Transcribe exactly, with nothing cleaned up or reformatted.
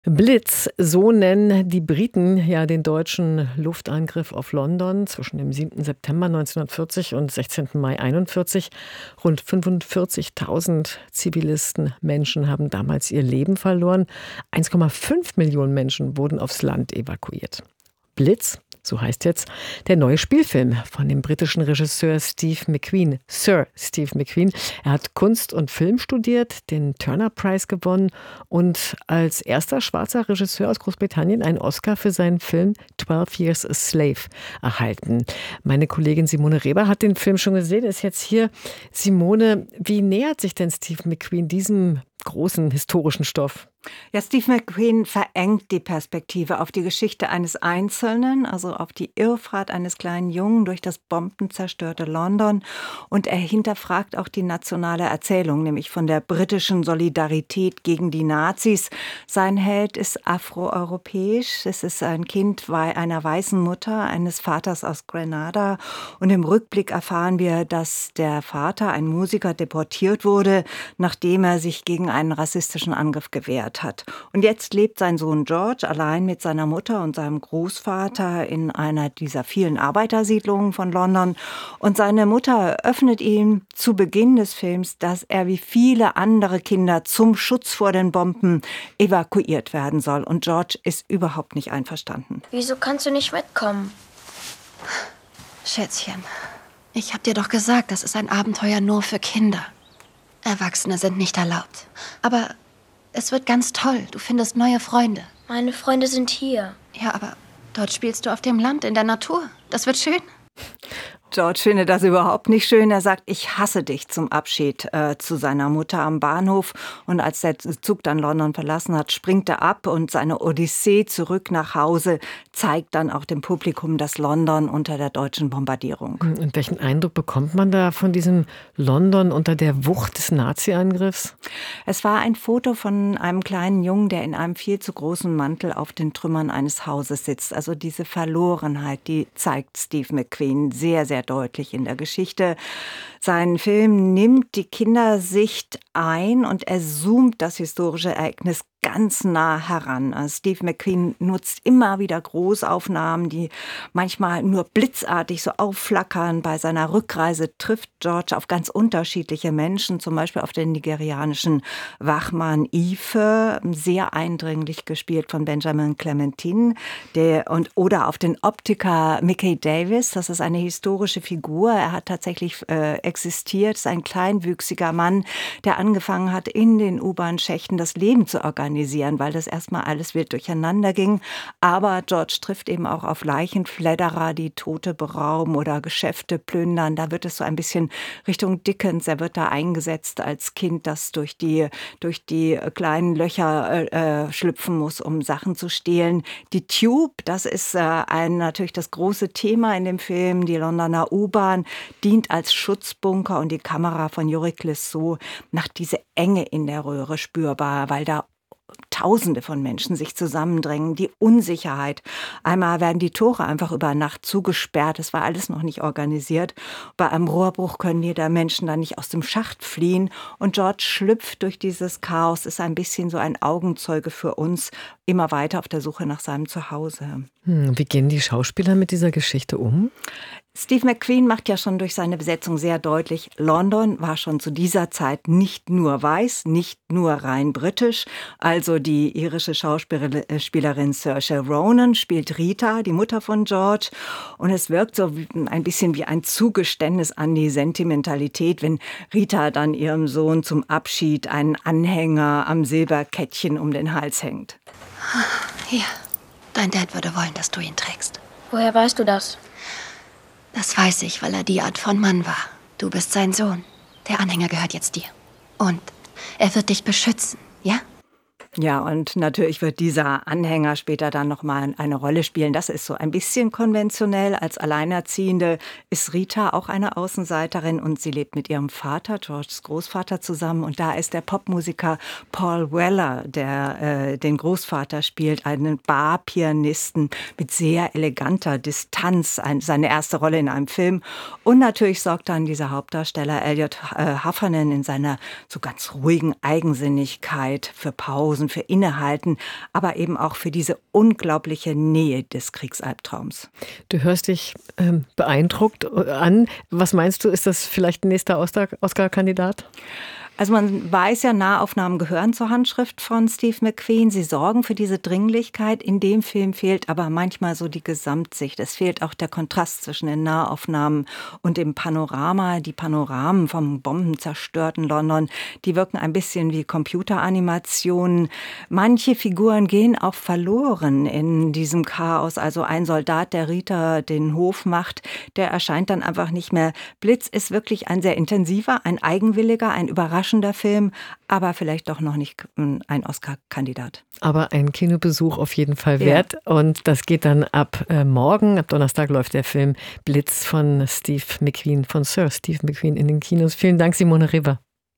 Blitz, so nennen die Briten ja den deutschen Luftangriff auf London zwischen dem siebten September neunzehnhundertvierzig und sechzehnten Mai einundvierzig. Rund fünfundvierzigtausend Zivilisten, Menschen haben damals ihr Leben verloren. eins Komma fünf Millionen Menschen wurden aufs Land evakuiert. Blitz, so heißt jetzt der neue Spielfilm von dem britischen Regisseur Steve McQueen, Sir Steve McQueen. Er hat Kunst und Film studiert, den Turner Prize gewonnen und als erster schwarzer Regisseur aus Großbritannien einen Oscar für seinen Film Twelve Years a Slave erhalten. Meine Kollegin Simone Reber hat den Film schon gesehen, ist jetzt hier. Simone, wie nähert sich denn Steve McQueen diesem großen historischen Stoff? Ja, Steve McQueen verengt die Perspektive auf die Geschichte eines Einzelnen, also auf die Irrfahrt eines kleinen Jungen durch das bombenzerstörte London. Und er hinterfragt auch die nationale Erzählung, nämlich von der britischen Solidarität gegen die Nazis. Sein Held ist afroeuropäisch. Es ist ein Kind einer weißen Mutter, eines Vaters aus Grenada. Und im Rückblick erfahren wir, dass der Vater, ein Musiker, deportiert wurde, nachdem er sich gegen einen rassistischen Angriff gewehrt hat. Und jetzt lebt sein Sohn George allein mit seiner Mutter und seinem Großvater in einer dieser vielen Arbeitersiedlungen von London. Und seine Mutter öffnet ihm zu Beginn des Films, dass er wie viele andere Kinder zum Schutz vor den Bomben evakuiert werden soll. Und George ist überhaupt nicht einverstanden. Wieso kannst du nicht mitkommen? Schätzchen, ich hab dir doch gesagt, das ist ein Abenteuer nur für Kinder. Erwachsene sind nicht erlaubt. Aber es wird ganz toll. Du findest neue Freunde. Meine Freunde sind hier. Ja, aber dort spielst du auf dem Land, in der Natur. Das wird schön. George findet das überhaupt nicht schön. Er sagt, ich hasse dich zum Abschied äh, zu seiner Mutter am Bahnhof. Und als der Zug dann London verlassen hat, springt er ab und seine Odyssee zurück nach Hause zeigt dann auch dem Publikum das London unter der deutschen Bombardierung. Und welchen Eindruck bekommt man da von diesem London unter der Wucht des Nazi-Angriffs? Es war ein Foto von einem kleinen Jungen, der in einem viel zu großen Mantel auf den Trümmern eines Hauses sitzt. Also diese Verlorenheit, die zeigt Steve McQueen sehr, sehr deutlich in der Geschichte. Sein Film nimmt die Kindersicht ein und er zoomt das historische Ereignis ganz nah heran. Also Steve McQueen nutzt immer wieder Großaufnahmen, die manchmal nur blitzartig so aufflackern. Bei seiner Rückreise trifft George auf ganz unterschiedliche Menschen, zum Beispiel auf den nigerianischen Wachmann Ife, sehr eindringlich gespielt von Benjamin Clementine, der, und, oder auf den Optiker Mickey Davis. Das ist eine historische Figur. Er hat tatsächlich äh, existiert. Es ist ein kleinwüchsiger Mann, der angefangen hat, in den U-Bahn-Schächten das Leben zu organisieren, weil das erstmal alles wild durcheinander ging. Aber George trifft eben auch auf Leichenfledderer, die Tote berauben oder Geschäfte plündern. Da wird es so ein bisschen Richtung Dickens. Er wird da eingesetzt als Kind, das durch die, durch die kleinen Löcher äh, schlüpfen muss, um Sachen zu stehlen. Die Tube, das ist äh, ein, natürlich das große Thema in dem Film. Die Londoner U-Bahn dient als Schutzbunker und die Kamera von Yorick Clouseau macht diese Enge in der Röhre spürbar, weil da Tausende von Menschen sich zusammendrängen, die Unsicherheit. Einmal werden die Tore einfach über Nacht zugesperrt, es war alles noch nicht organisiert. Bei einem Rohrbruch können die da Menschen dann nicht aus dem Schacht fliehen. Und George schlüpft durch dieses Chaos, ist ein bisschen so ein Augenzeuge für uns, immer weiter auf der Suche nach seinem Zuhause. Hm, wie gehen die Schauspieler mit dieser Geschichte um? Steve McQueen macht ja schon durch seine Besetzung sehr deutlich, London war schon zu dieser Zeit nicht nur weiß, nicht nur rein britisch. Also die irische Schauspielerin Saoirse Ronan spielt Rita, die Mutter von George. Und es wirkt so ein bisschen wie ein Zugeständnis an die Sentimentalität, wenn Rita dann ihrem Sohn zum Abschied einen Anhänger am Silberkettchen um den Hals hängt. Hier, dein Dad würde wollen, dass du ihn trägst. Woher weißt du das? Das weiß ich, weil er die Art von Mann war. Du bist sein Sohn. Der Anhänger gehört jetzt dir. Und er wird dich beschützen, ja? Ja, und natürlich wird dieser Anhänger später dann nochmal eine Rolle spielen. Das ist so ein bisschen konventionell. Als Alleinerziehende ist Rita auch eine Außenseiterin und sie lebt mit ihrem Vater, Georges Großvater, zusammen. Und da ist der Popmusiker Paul Weller, der äh, den Großvater spielt, einen Barpianisten mit sehr eleganter Distanz, ein, seine erste Rolle in einem Film. Und natürlich sorgt dann dieser Hauptdarsteller Elliot äh, Heffernan in seiner so ganz ruhigen Eigensinnigkeit für Pausen Pausen, für Innehalten, aber eben auch für diese unglaubliche Nähe des Kriegsalbtraums. Du hörst dich ähm, beeindruckt an. Was meinst du, ist das vielleicht ein nächster Oscar-Kandidat? Also man weiß ja, Nahaufnahmen gehören zur Handschrift von Steve McQueen. Sie sorgen für diese Dringlichkeit. In dem Film fehlt aber manchmal so die Gesamtsicht. Es fehlt auch der Kontrast zwischen den Nahaufnahmen und dem Panorama. Die Panoramen vom bombenzerstörten London, die wirken ein bisschen wie Computeranimationen. Manche Figuren gehen auch verloren in diesem Chaos. Also ein Soldat, der Rita den Hof macht, der erscheint dann einfach nicht mehr. Blitz ist wirklich ein sehr intensiver, ein eigenwilliger, ein überraschender Film, aber vielleicht doch noch nicht ein Oscar-Kandidat. Aber ein Kinobesuch auf jeden Fall wert. Ja. Und das geht dann ab äh, morgen, ab Donnerstag läuft der Film Blitz von Steve McQueen, von Sir Steve McQueen in den Kinos. Vielen Dank, Simone River.